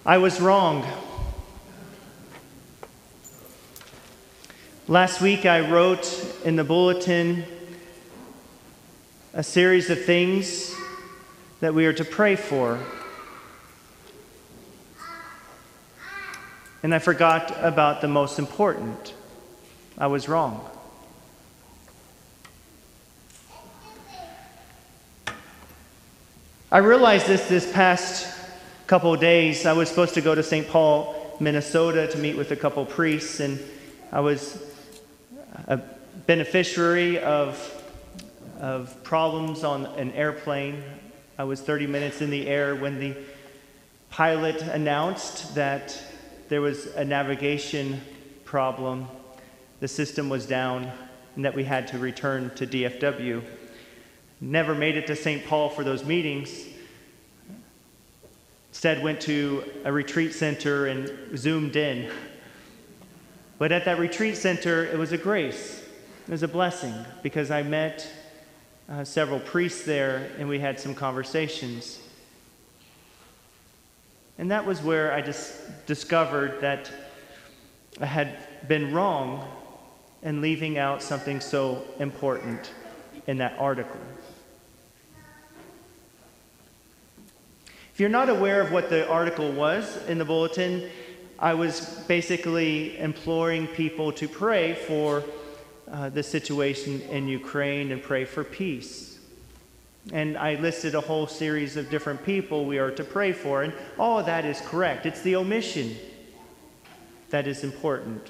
I was wrong. Last week I wrote in the bulletin a series of things that we are to pray for. And I forgot about the most important. I was wrong. I realized this past couple of days. I was supposed to go to St. Paul, Minnesota to meet with a couple priests, and I was a beneficiary of problems on an airplane. I was 30 minutes in the air when the pilot announced that there was a navigation problem. The system was down and that we had to return to DFW. Never made it to St. Paul for those meetings. Instead went to a retreat center and zoomed in. But at that retreat center, it was a grace. It was a blessing because I met several priests there and we had some conversations. And that was where I just discovered that I had been wrong in leaving out something so important in that article. If you're not aware of what the article was in the bulletin, I was basically imploring people to pray for the situation in Ukraine and pray for peace. And I listed a whole series of different people we are to pray for, and all of that is correct. It's the omission that is important.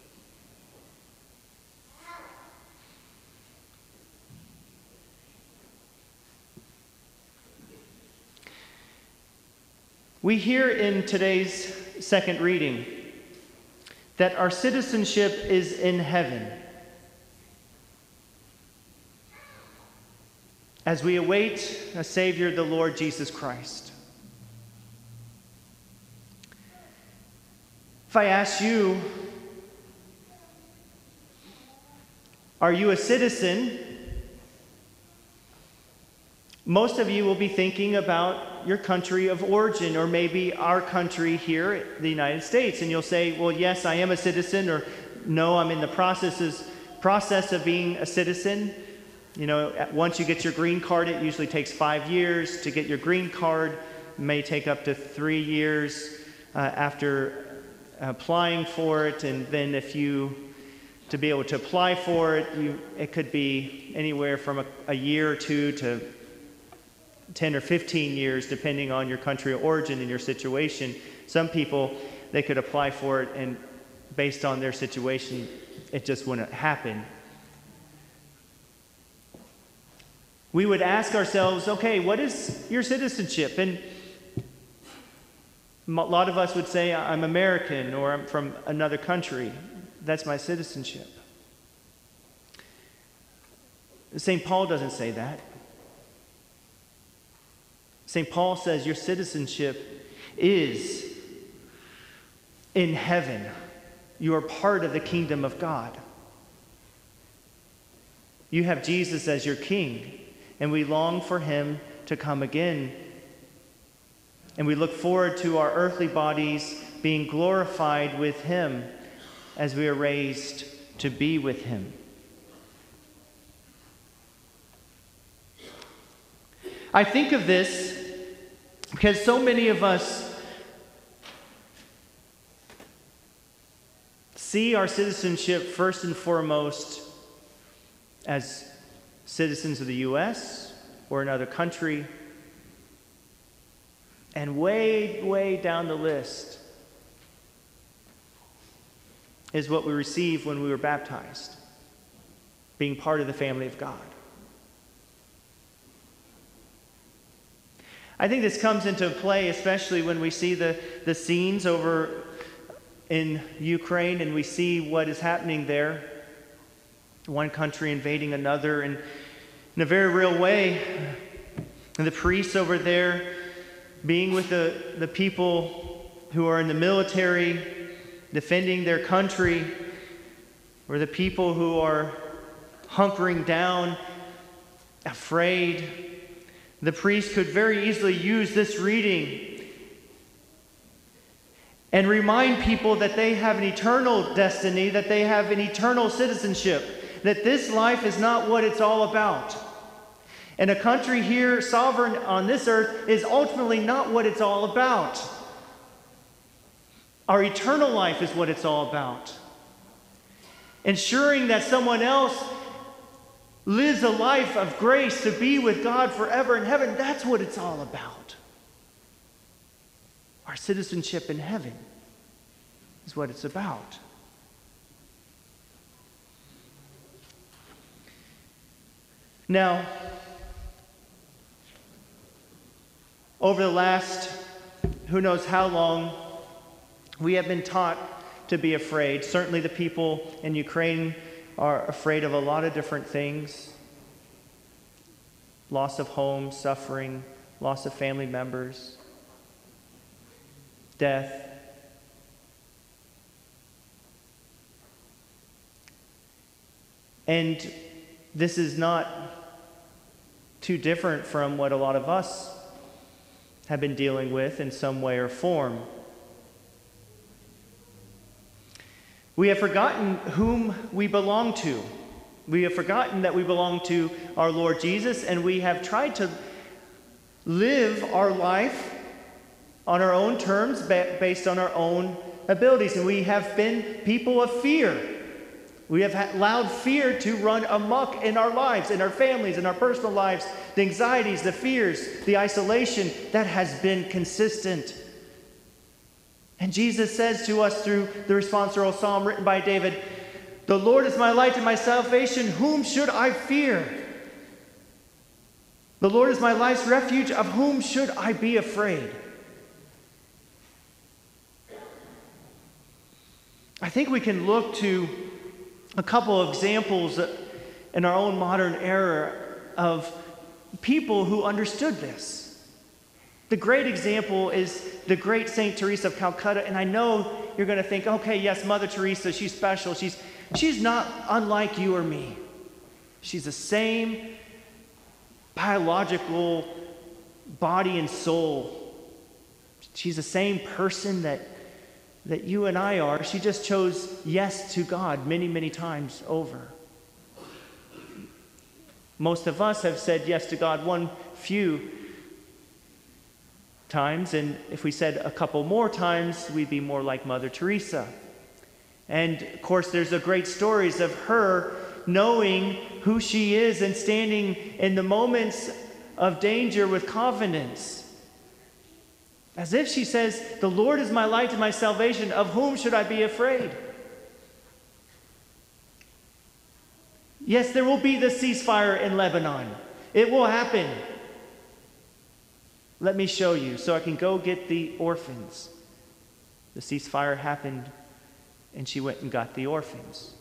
We hear in today's second reading that our citizenship is in heaven. As we await a Savior, the Lord Jesus Christ. If I ask you, are you a citizen? Most of you will be thinking about your country of origin, or maybe our country here, the United States. And you'll say, well, yes, I am a citizen, or no, I'm in the process of being a citizen. You know, once you get your green card, it usually takes 5 years. To get your green card, it may take up to 3 years after applying for it. And then to be able to apply for it, it could be anywhere from a year or two to 10 or 15 years, depending on your country of origin and your situation. Some people, they could apply for it, and based on their situation, it just wouldn't happen. We would ask ourselves, okay, what is your citizenship? And a lot of us would say, I'm American, or I'm from another country. That's my citizenship. St. Paul doesn't say that. St. Paul says your citizenship is in heaven. You are part of the kingdom of God. You have Jesus as your king, and we long for him to come again. And we look forward to our earthly bodies being glorified with him as we are raised to be with him. I think of this because so many of us see our citizenship first and foremost as citizens of the U.S. or another country, and way, way down the list is what we received when we were baptized, being part of the family of God. I think this comes into play especially when we see the scenes over in Ukraine and we see what is happening there. One country invading another, and in a very real way. And the priests over there being with the people who are in the military, defending their country, or the people who are hunkering down, afraid. The priest could very easily use this reading and remind people that they have an eternal destiny, that they have an eternal citizenship, that this life is not what it's all about. And a country here, sovereign on this earth, is ultimately not what it's all about. Our eternal life is what it's all about. Ensuring that someone else lives a life of grace to be with God forever in heaven, that's what it's all about. Our citizenship in heaven is what it's about. Now, over the last who knows how long, we have been taught to be afraid. Certainly the people in Ukraine are afraid of a lot of different things. Loss of home, suffering, loss of family members, death. And this is not too different from what a lot of us have been dealing with in some way or form. We have forgotten whom we belong to. We have forgotten that we belong to our Lord Jesus, and we have tried to live our life on our own terms, based on our own abilities. And we have been people of fear. We have allowed fear to run amok in our lives, in our families, in our personal lives. The anxieties, the fears, the isolation, that has been consistent. And Jesus says to us through the responsorial psalm written by David, "The Lord is my light and my salvation. Whom should I fear? The Lord is my life's refuge. Of whom should I be afraid?" I think we can look to a couple of examples in our own modern era of people who understood this. The great example is the great Saint Teresa of Calcutta. And I know you're going to think, okay, yes, Mother Teresa, she's special. She's not unlike you or me. She's the same biological body and soul. She's the same person that you and I are. She just chose yes to God many, many times over. Most of us have said yes to God one few times, and if we said a couple more times, we'd be more like Mother Teresa. And of course, there's a great stories of her knowing who she is and standing in the moments of danger with confidence. As if she says, "The Lord is my light and my salvation. Of whom should I be afraid?" Yes, there will be the ceasefire in Lebanon. It will happen. Let me show you so I can go get the orphans. The ceasefire happened, and she went and got the orphans.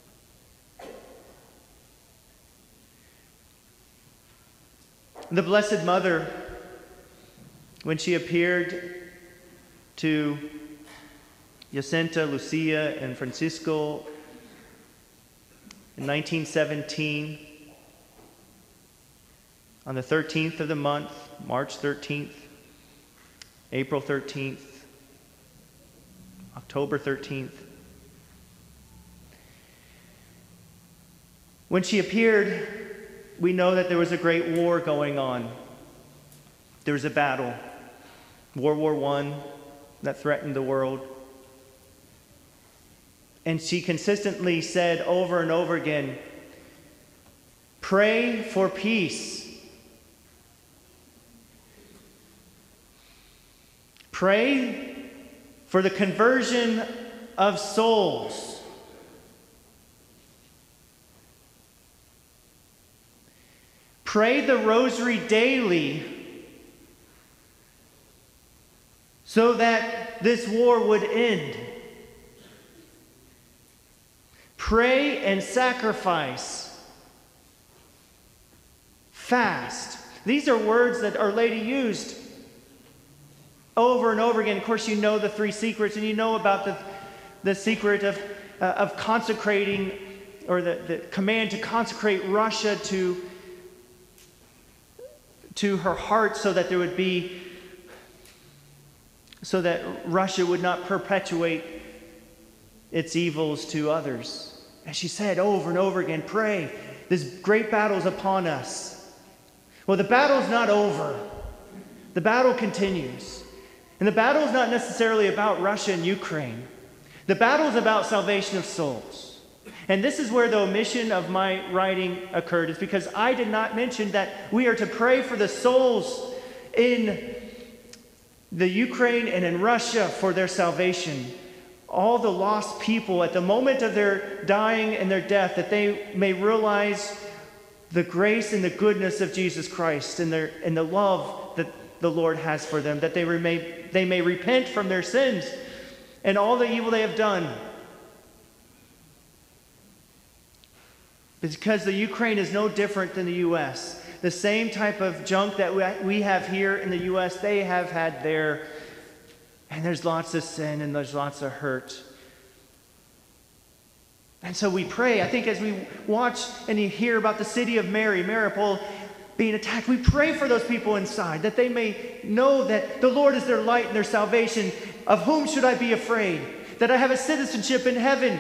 The Blessed Mother, when she appeared to Jacinta, Lucia, and Francisco in 1917, on the 13th of the month, March 13th, April 13th, October 13th. When she appeared, we know that there was a great war going on. There was a battle, World War I, that threatened the world. And she consistently said over and over again, "Pray for peace. Pray for the conversion of souls. Pray the rosary daily so that this war would end. Pray and sacrifice. Fast." These are words that Our Lady used over and over again. Of course, you know the three secrets, and you know about the secret of consecrating, or the command to consecrate Russia to her heart, so that there would be so that Russia would not perpetuate its evils to others. And she said over and over again, pray, this great battle is upon us. Well, the battle's not over. The battle continues. And the battle is not necessarily about Russia and Ukraine. The battle is about salvation of souls. And this is where the omission of my writing occurred, is because I did not mention that we are to pray for the souls in the Ukraine and in Russia for their salvation. All the lost people at the moment of their dying and their death, that they may realize the grace and the goodness of Jesus Christ and the love that the Lord has for them, that they may repent from their sins and all the evil they have done. Because the Ukraine is no different than the U.S. The same type of junk that we have here in the U.S., they have had there. And there's lots of sin and there's lots of hurt. And so we pray. I think as we watch and you hear about the city of Mariupol being attacked, we pray for those people inside, that they may know that the Lord is their light and their salvation. Of whom should I be afraid? That I have a citizenship in heaven,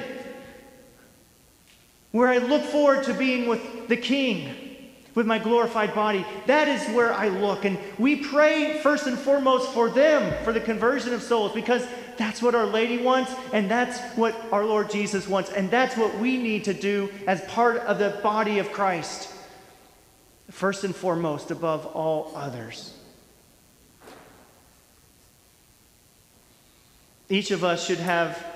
where I look forward to being with the King, with my glorified body. That is where I look. And we pray first and foremost for them, for the conversion of souls, because that's what Our Lady wants, and that's what our Lord Jesus wants, and that's what we need to do as part of the body of Christ. First and foremost, above all others. Each of us should have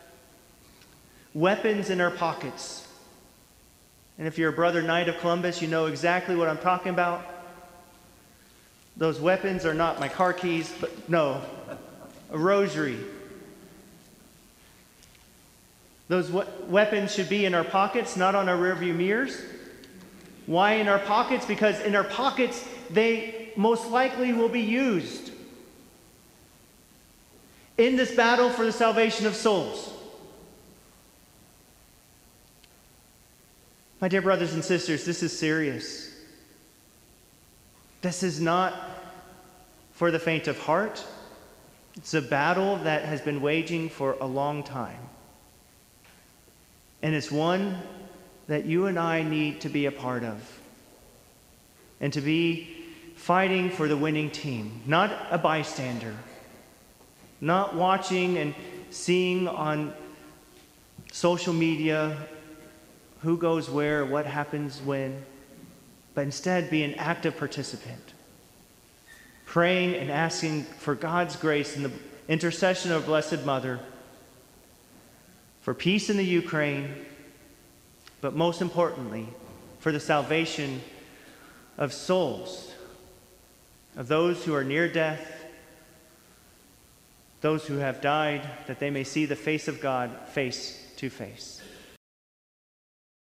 weapons in our pockets. And if you're a brother Knight of Columbus, you know exactly what I'm talking about. Those weapons are not my car keys, but no, a rosary. Those weapons should be in our pockets, not on our rearview mirrors. Why in our pockets? Because in our pockets, they most likely will be used in this battle for the salvation of souls. My dear brothers and sisters, this is serious. This is not for the faint of heart. It's a battle that has been waging for a long time. And it's one that you and I need to be a part of. And to be fighting for the winning team, not a bystander. Not watching and seeing on social media who goes where, what happens when, but instead be an active participant. Praying and asking for God's grace and the intercession of Blessed Mother for peace in the Ukraine, but most importantly, for the salvation of souls, of those who are near death, those who have died, that they may see the face of God face to face.